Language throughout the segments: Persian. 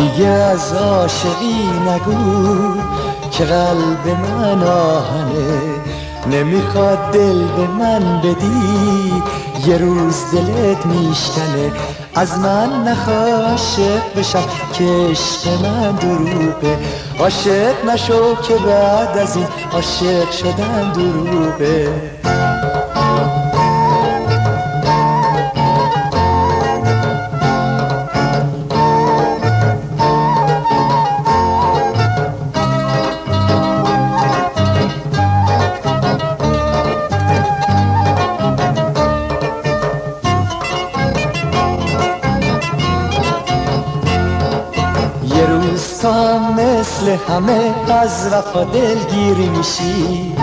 دیگه از عاشقی نگو که قلب من آهنه، نمیخواد دل به من بدی یه روز دلت میشکنه. از من نخواه عاشق بشم که عشق من دروغه، عاشق نشو که بعد از این عاشق شدن دروغه. یه روز تو هم مثل همه از وفا دلگیر میشی،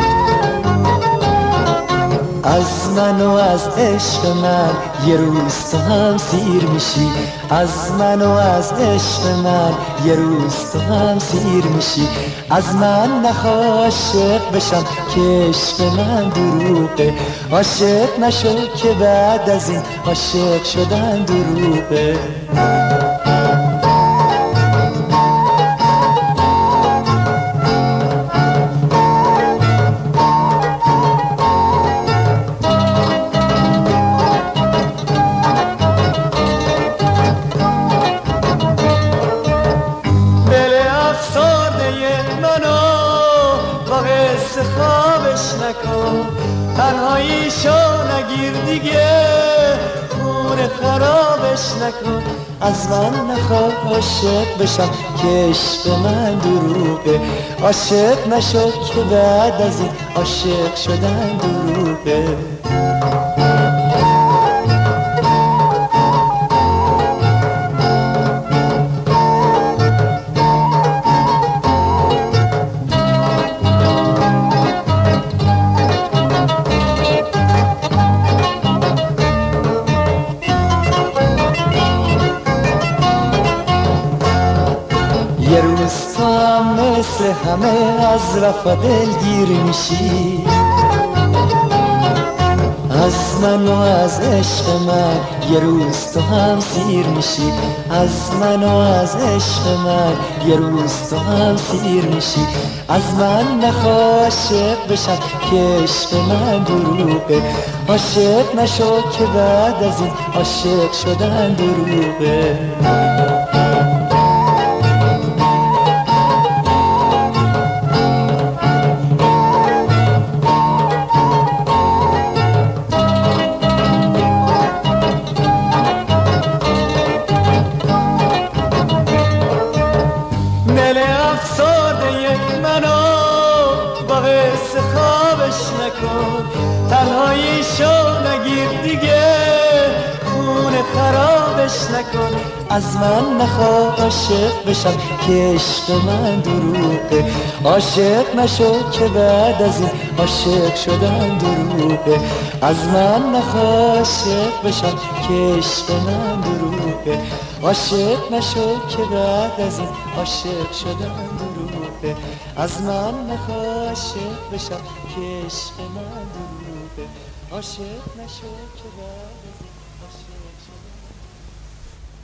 از من و از عشق من یه روز تو هم سیر میشی، از من و از عشق من یه روز تو هم سیر میشی. از من نخواه عاشق بشم که عشق من دروغه، عاشق نشو که بعد از این عاشق شدن دروغه. خوابش نکن، تنهاییشو نگیر دیگه، خون خرابش نکن. از من نخواه عاشق بشم که عشق من دروغه، عاشق نشو که بعد از این عاشق شدن دروغه. یه روز تو هم مثل همه از وفا دلگیر میشی، از من و از عشق من یه روز تو هم سیر میشی، از من و از عشق من یه روز تو هم سیر میشی. از من نخواه عاشق بشم که عشق من دروغه، عاشق نشو که بعد از این عاشق شدن دروغه. تنهاییشو نگیر دیگه، خون خرابش نکن. از من نخواه عاشق بشم که عشق من دروغه، عاشق نشو که بعد از این عاشق شدن دروغه. از من نخواه عاشق بشم که عشق من دروغه، عاشق نشو که بعد از این عاشق شدن دروغه. از من نخواه عاشق بشم که عشق من دروغه، عاشق نشو که بعد از این عاشق شدن